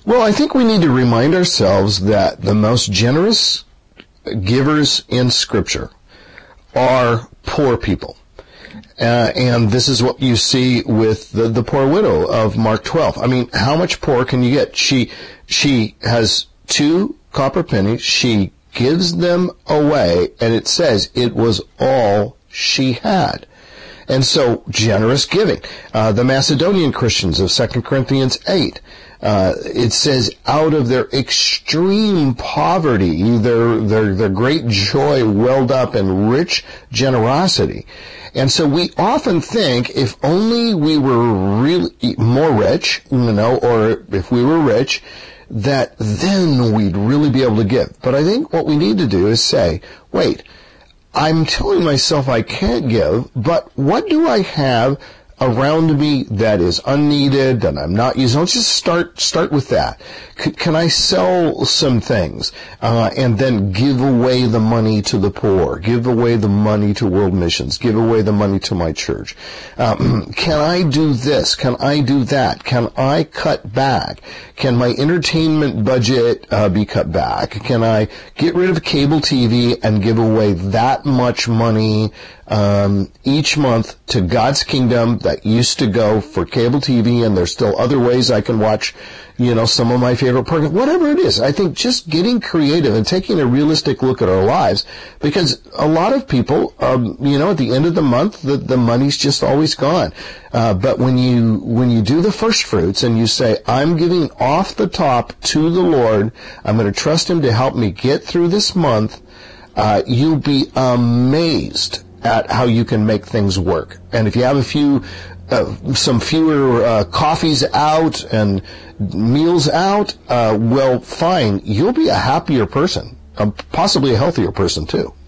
Well, I think we need to remind ourselves that the most generous givers in Scripture are poor people. And this is what you see with the poor widow of Mark 12. I mean, how much poor can you get? She has 2 copper pennies. She gives them away, and it says it was all she had. And so, generous giving. The Macedonian Christians of 2 Corinthians 8, it says, out of their extreme poverty, their great joy welled up in rich generosity. And so we often think if only we were really more rich, or if we were rich, that then we'd really be able to give. But I think what we need to do is say, wait, I'm telling myself I can't give, but what do I have around me that is unneeded, that I'm not using? Let's just start with that. Can I sell some things and then give away the money to the poor, give away the money to World Missions, give away the money to my church? Can I do this? Can I do that? Can I cut back? Can my entertainment budget be cut back? Can I get rid of cable TV and give away that much money each month to God's kingdom that used to go for cable TV, and there's still other ways I can watch, some of my favorite programs, whatever it is. I think just getting creative and taking a realistic look at our lives, because a lot of people, at the end of the month, the money's just always gone. But when you do the first fruits and you say, I'm giving off the top to the Lord, I'm going to trust Him to help me get through this month, you'll be amazed at how you can make things work. And if you have some fewer coffees out and meals out, well, fine. You'll be a happier person, possibly a healthier person too.